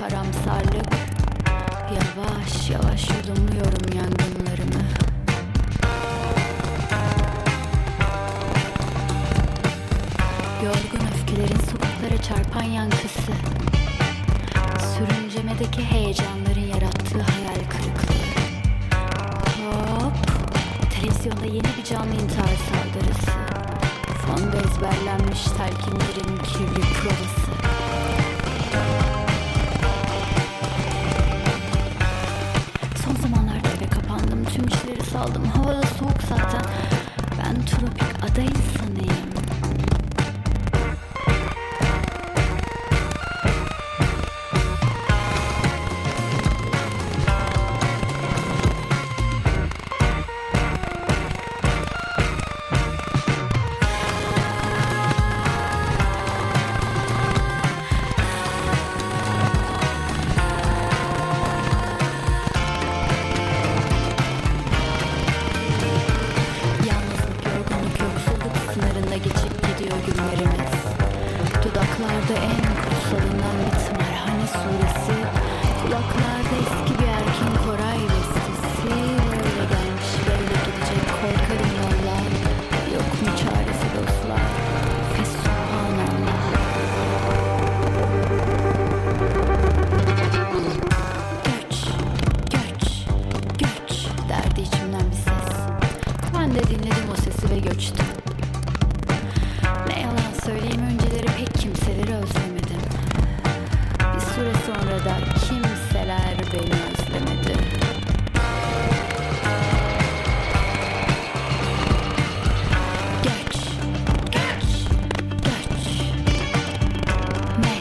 karamsarlık. Yavaş yavaş yudumluyorum yangınlarımı. Yorgun öfkelerin sokaklara çarpan yankısı. Sürüncemedeki heyecanların yarattığı hayal kırıklığı. Hop! Televizyonda yeni bir canlı intihar saldırısı. Fonda ezberlenmiş telkinlerin kirli provası. Son zamanlarda eve kapandım. Tüm işleri saldım. Havada soğuk zaten. Ben tropik ada insanıyım. Dudaklarda en kutsalından bir tımarhane suresi, kulaklarda eski bir erkin Koray bestesi. Öyle gelmiş böyle gidecek korkarım yollar. Yok mu çaresi dostlar? Fesubhanallah. Göç, göç, göç derdi içimden bir ses. Ben de dinledim o sesi ve göçtüm. Ne yalan söyleyeyim, önceleri pek kimseleri özlemedim. Bir süre sonra da kimseler beni özlemedi. Göç, göç, göç. Ne?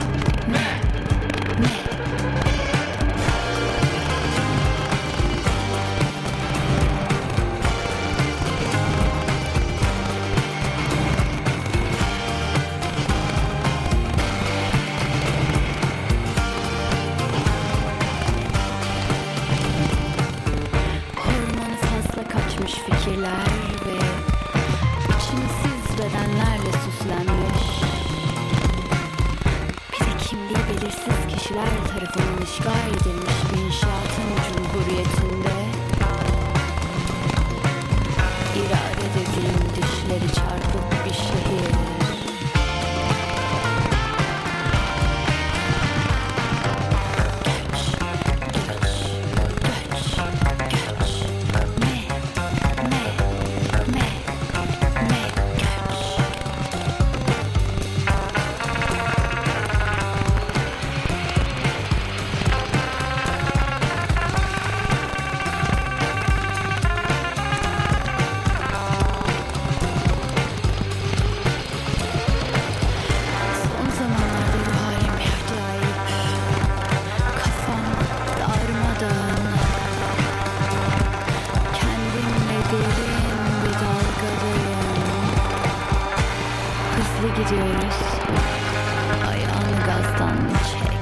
Fikirler ve biçimsiz bedenlerle süslenmiş. Bir de kimliği belirsiz kişiler tarafından işgal edilmiş bir inşaatın cumhuriyetinde. İrade dediğim dişleri çarpık bir şehir. Gidiyoruz. Ayağını gazdan çek.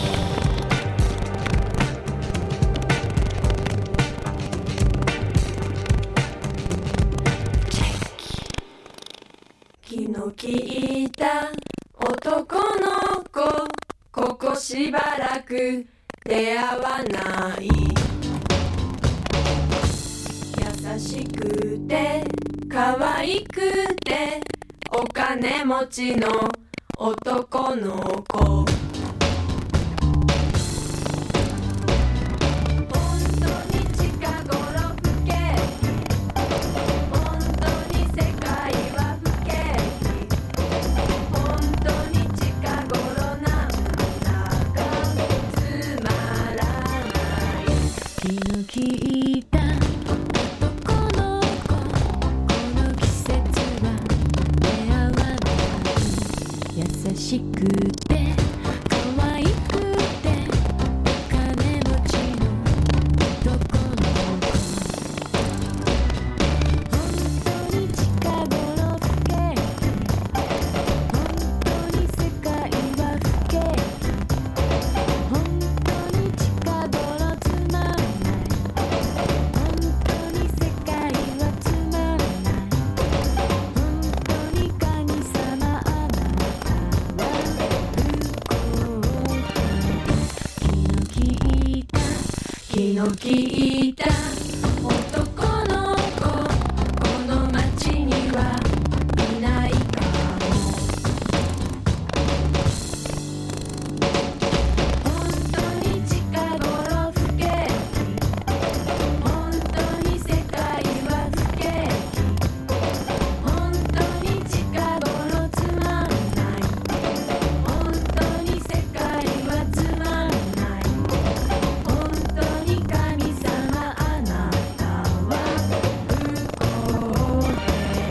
気の利いた男の子、ここしばらく出会わない。優しくて可愛くてお金持ちの男の子。 優しくて可愛くてお金持ちの男の子。本当に近頃不景気、本当に世界は不景気、本当に近頃つまんない、本当に世界はつまんない、本当に神様あなたはの聞いた男の子この街にはいないかも本当に近頃不景気本当に世界は不景気本当に近頃つまんない本当に世界はつまんない本当に神様あなたは不公平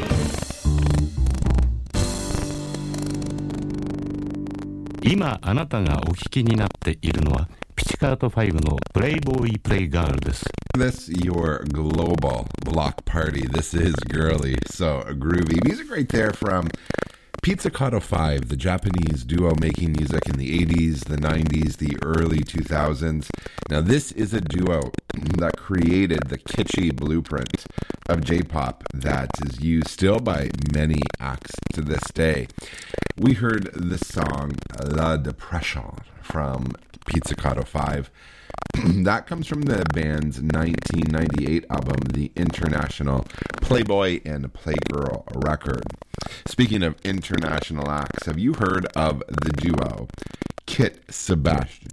今あなたがお聞きになっているのはピチカート5のプレイボーイプレイガールです。 This your global block party. This is girly, so groovy music right there from Pizzicato 5, the Japanese duo making music in the 80s, the 90s, the early 2000s. Now this is a duo that created the kitschy blueprint of J-pop that is used still by many acts to this day. We heard the song La Depression from Pizzicato 5. That comes from the band's 1998 album, The International Playboy and Playgirl record. Speaking of international acts, have you heard of the duo Kit Sebastian?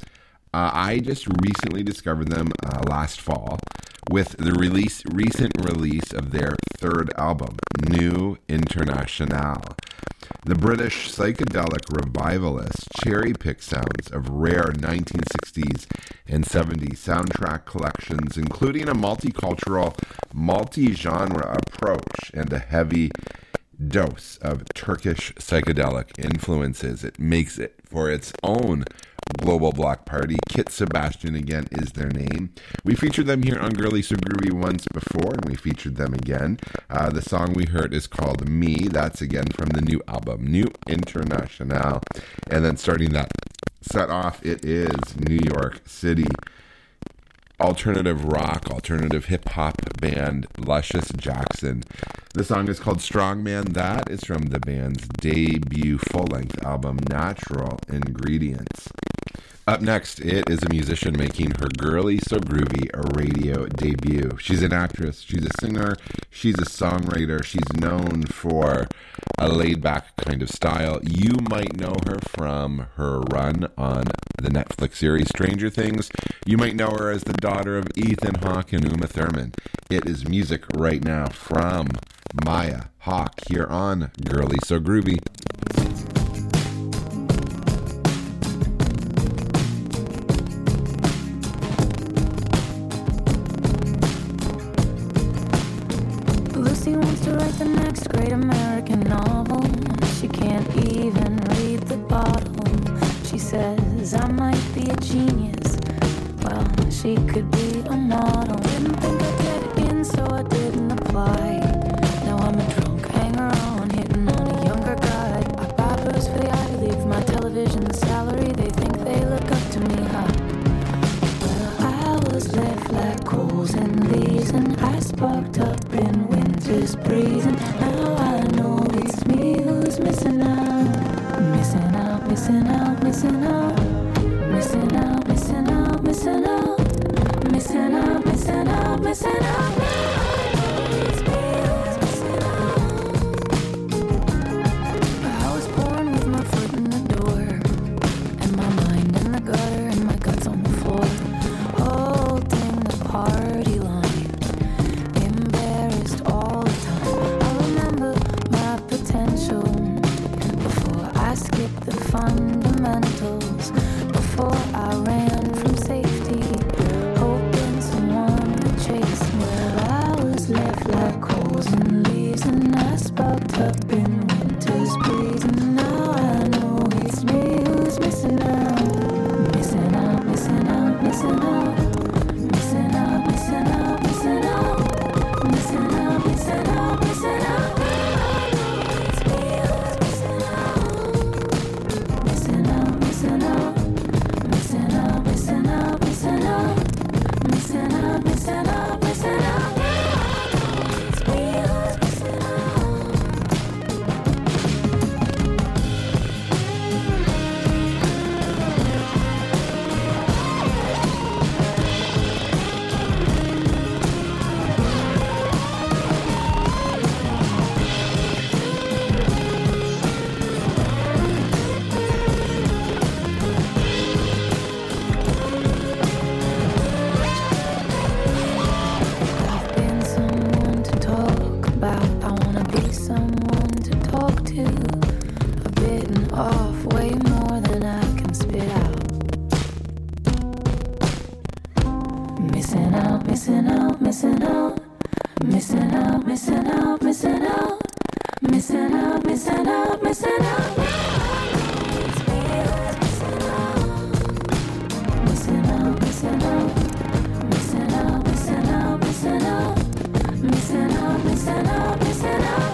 I just recently discovered them last fall with the recent release of their third album, New International. The British psychedelic revivalists cherry-pick sounds of rare 1960s and 70s soundtrack collections, including a multicultural, multi-genre approach and a heavy dose of Turkish psychedelic influences. It makes it for its own global block party. Kit Sebastian, again, is their name. We featured them here on Girly So Groovy once before, and we featured them again. The song we heard is called Me. That's, again, from the new album, New International. And then starting that set off, it is New York City alternative rock, alternative hip-hop band Luscious Jackson. The song is called Strongman. That is from the band's debut full-length album, Natural Ingredients. Up next, it is a musician making her Girly So Groovy radio debut. She's an actress, she's a singer, she's a songwriter, she's known for a laid-back kind of style. You might know her from her run on the Netflix series Stranger Things. You might know her as the daughter of Ethan Hawke and Uma Thurman. It is music right now from Maya Hawke here on Girly So Groovy. Lucy wants to write the next great American novel. She can't even read the bottle. She says I might be a genius. Well, she could be a model. Didn't think I'd get in, so I didn't apply. Now I'm a drunk hanger-on, hitting on a younger guy. I buy booze for the Ivy League, my television, the salary. They think they look up to me, huh? Well, I was left like coals and leaves, and I sparked up in winter's breeze. And now I know it's me who's missing out. Missing out, missing out, missing out. Missing out, missing out, missing out. Missing out, missing out, missing out. It's me who's missing out. I was born with my foot in the door, and my mind in the gutter, and my guts on the floor, holding the party line, embarrassed all the time. I remember my potential before I skipped the fundamentals, before I ran from safety, hoping someone would chase me. I was left like coals and leaves, and I sparked up in winter's breeze. And now I know it's me who's missing out. Missing out, missing out, missing out. Missing out, missing out, missing out. Missing out, missing out, missing out. It's me who's missing out. Missing out, missing out. Missing out, missing out. off way more than I can spit out. Missing out, missing out, missing out. Missing out, missing out, missing out. Missing out, missing out, missing out. Missing out, missing out, missing out. Missing out, missing out, missing out. Missing out, missing out, missing out.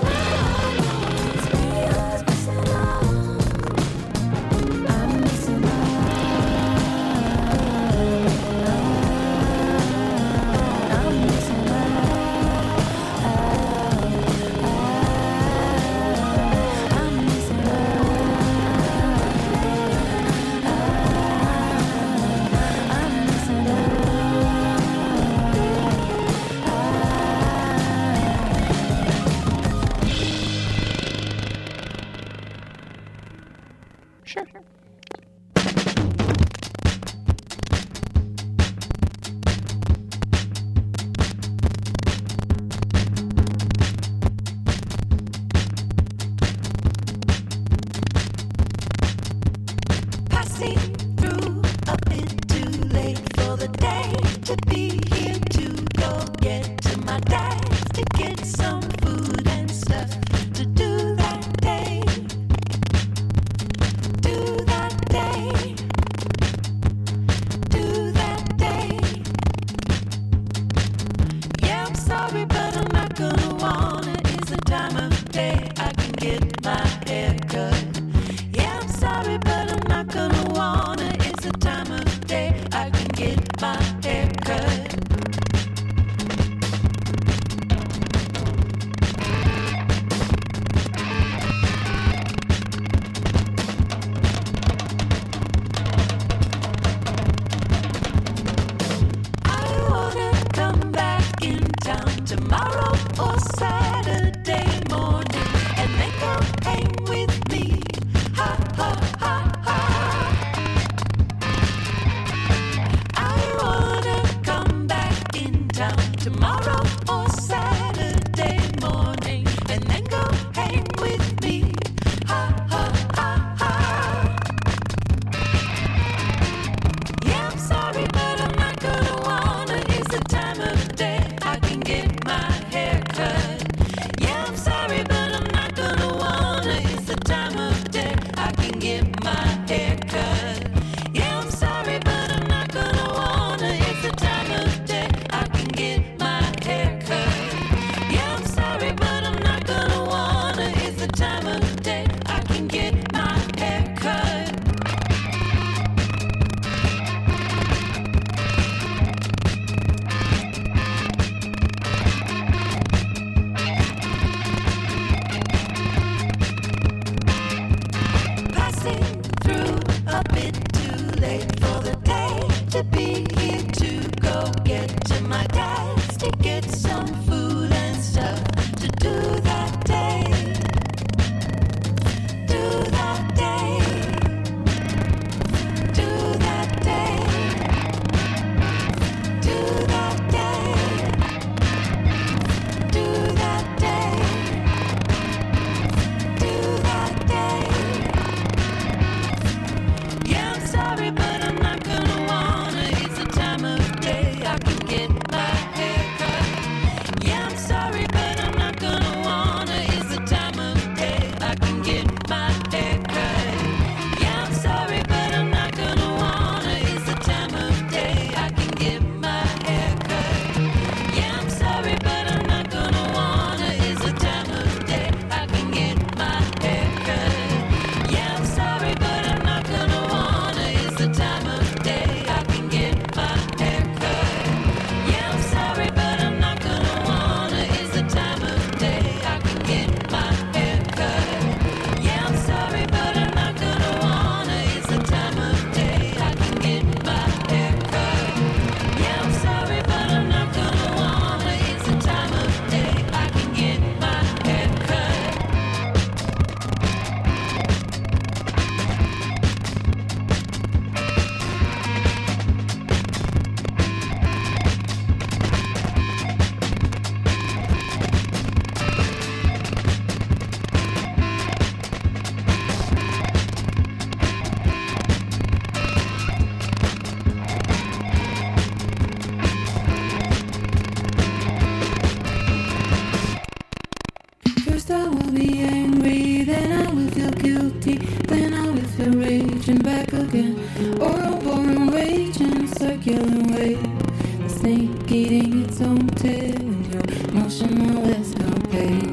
rage and back again, or a boring rage in a circular way. The snake eating its own tail, and you're motionless, no pain.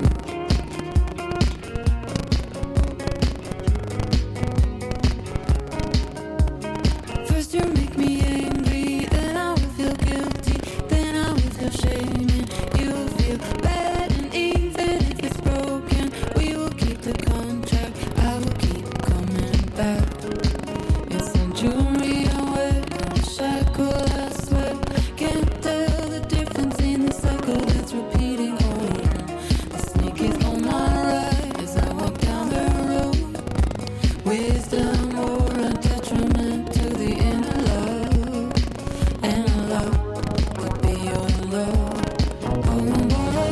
First you make me angry, then I will feel guilty, then I will feel shame, and you will feel bad. And even if it's broken, we will keep the contract. I will keep coming back. It's the jewelry I wear, and the shackle I swear. Can't tell the difference in the cycle that's repeating over. The snake is on my right as I walk down the road. Wisdom or a detriment to the inner love, and love could be your love. Oh boy,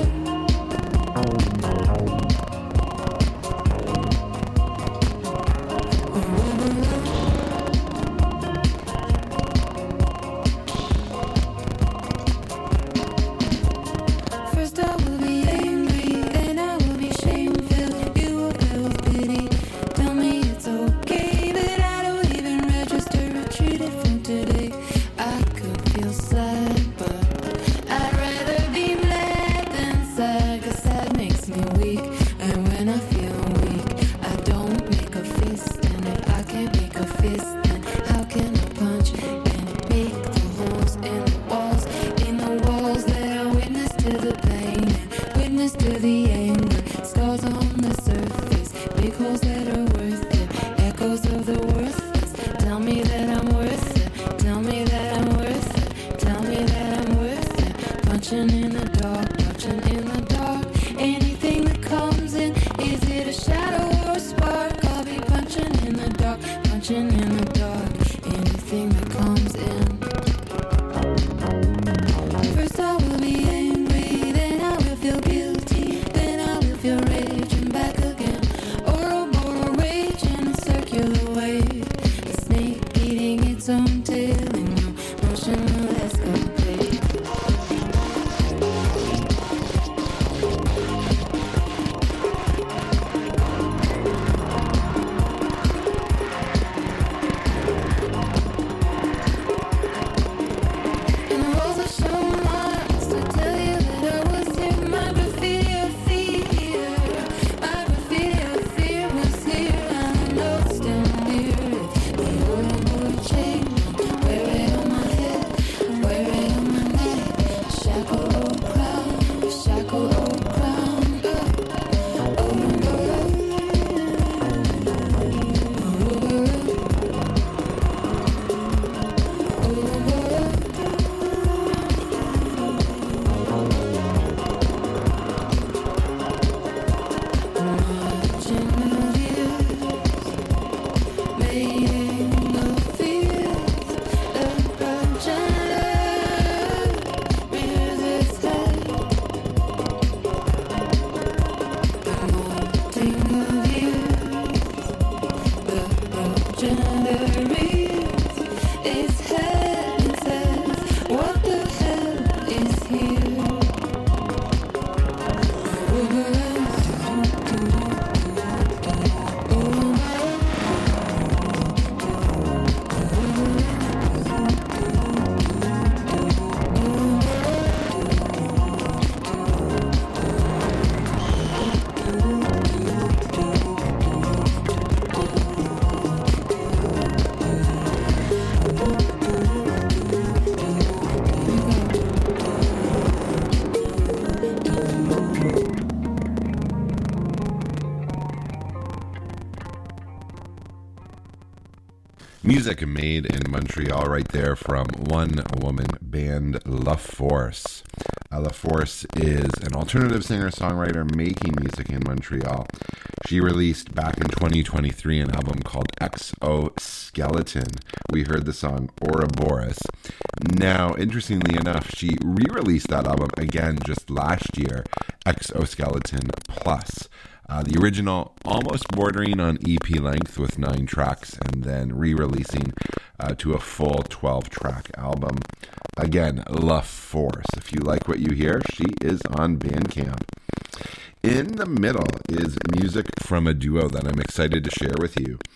first I will be angry, then I will be shame-filled. You will feel pity, tell me it's okay, but I don't even register. Retreated from today. I could feel sad, but I'd rather be mad than sad, 'cause sad makes me weak. And when I feel weak, I don't make a fist. And if I can't make a fist, then how can I punch and make the holes in the walls that are witness to the pain and witness to the anger? Scars on the surface, big holes that are worth it, echoes of the worthless. Tell me that I'm worth it, tell me that I'm worth it, tell me that I'm worth it. Punching in the dark, punching in the dark. Anything that comes in, is it a shadow or a spark? I'll be punching in the dark, punching in the dark. Anything that comes in. First I will be angry, then I will feel guilty, then I will feel rage and back again, or a more rage in a circular way. The snake eating its own tail, and you're motionless, complete. And the walls are so marks to tell you that I was here. My graffiti of fear, my graffiti of fear was here. And I know it's still near. The old chain, wear it on my head, wear it on my neck. Shackle old crown, shackle old crown. Its head says, what the hell is here? Music made in Montreal right there from one-woman band La Force. La Force is an alternative singer-songwriter making music in Montreal. She released back in 2023 an album called Exoskeleton. We heard the song Ouroboros. Now, interestingly enough, she re-released that album again just last year, Exoskeleton Plus. The original almost bordering on EP length with 9 tracks, and then re-releasing to a full 12-track album. Again, La Force. If you like what you hear, she is on Bandcamp. In the middle is music from a duo that I'm excited to share with you.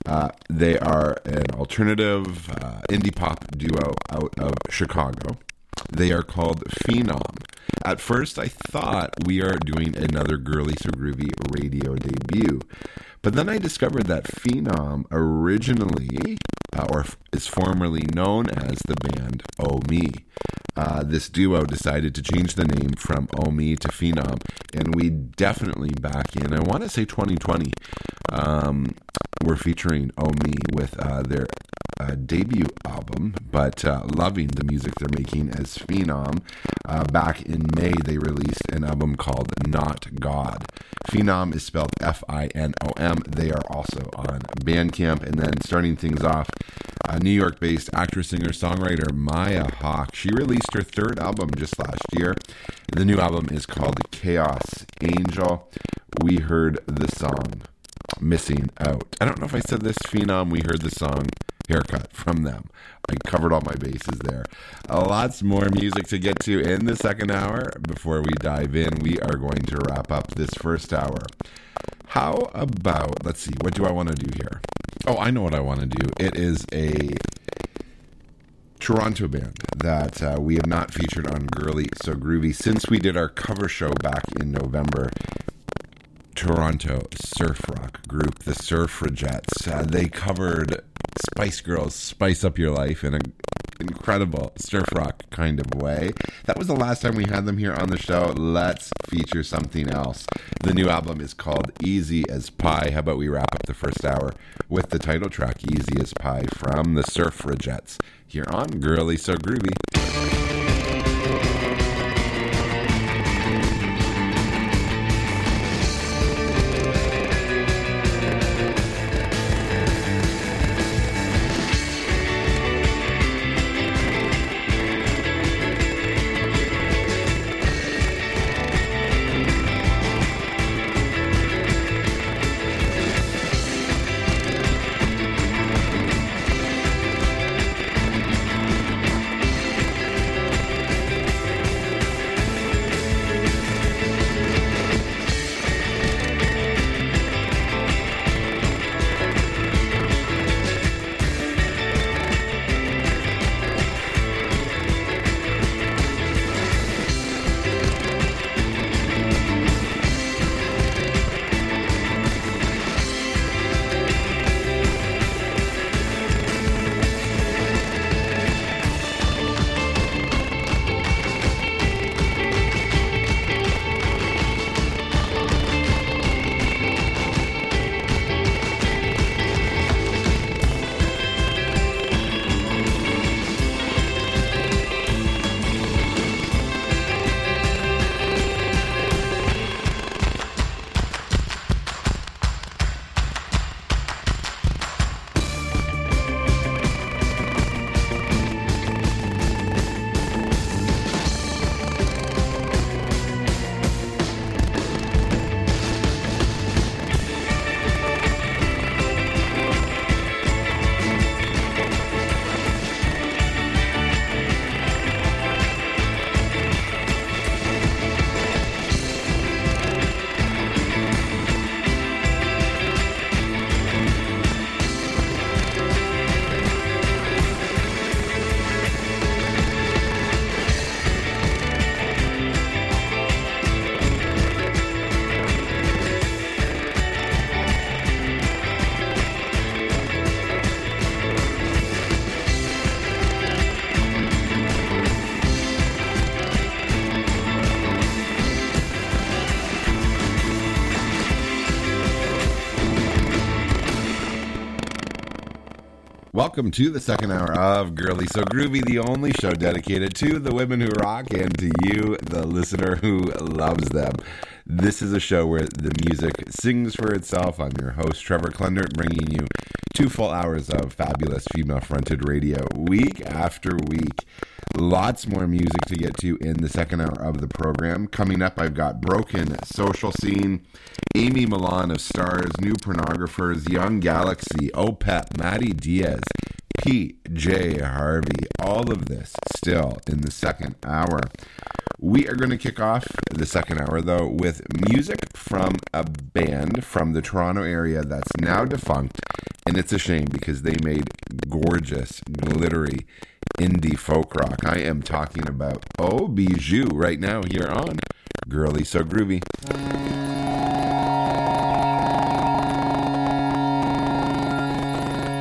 They are an alternative indie pop duo out of Chicago. They are called Phenom. At first, I thought we are doing another Girly So Groovy radio debut. But then I discovered that Phenom originally, or is formerly known as the band Oh Me. This duo decided to change the name from Oh Me to Phenom, and we definitely back in, I want to say 2020, we're featuring Oh Me with their debut album, but loving the music they're making as Phenom. Back in May, they released an album called Not God. Phenom is spelled Finom. They are also on Bandcamp. And then starting things off, New York-based actress, singer, songwriter Maya Hawke. She released her third album just last year. The new album is called Chaos Angel. We heard the song Missing Out. I don't know if I said this, Phenom. We heard the song Haircut from them. I covered all my bases there. Lots more music to get to in the second hour. Before we dive in, we are going to wrap up this first hour. How about, let's see, what do I want to do here? Oh, I know what I want to do. It is a Toronto band that we have not featured on Girly So Groovy since we did our cover show back in November. Toronto surf rock group, the Surfragettes. They covered Spice Girls' Spice Up Your Life in an incredible surf rock kind of way. That was the last time we had them here on the show. Let's feature something else. The new album is called Easy as Pie. How about we wrap up the first hour with the title track, Easy as Pie, from the Surfragettes, here on Girly So Groovy. Welcome to the second hour of Girly So Groovy, the only show dedicated to the women who rock and to you, the listener who loves them. This is a show where the music sings for itself. I'm your host, Trevor Klendert, bringing you 2 full hours of fabulous female-fronted radio week after week. Lots more music to get to in the second hour of the program. Coming up, I've got Broken Social Scene, Amy Milan of Stars, New Pornographers, Young Galaxy, OPEP, Maddie Diaz, PJ Harvey. All of this still in the second hour. We are going to kick off the second hour, though, with music from a band from the Toronto area that's now defunct And it's a shame because they made gorgeous, glittery indie folk rock. I am talking about Oh Bijou right now here on Girly So Groovy.